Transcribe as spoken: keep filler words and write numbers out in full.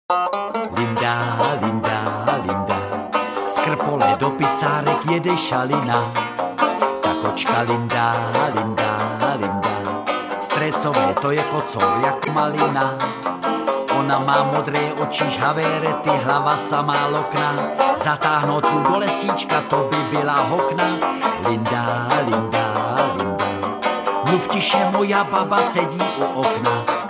Linda, Linda, Linda, z krpole do pisárek jede šalina. Ta kočka Linda, Linda, Linda, strecové to je kocor jak malina. Ona má modré oči, žhavé rety, hlava samá lokna. Zatáhnout ju do lesíčka, to by byla hokna. Linda, Linda, Linda, mluv tiše, moja baba sedí u okna.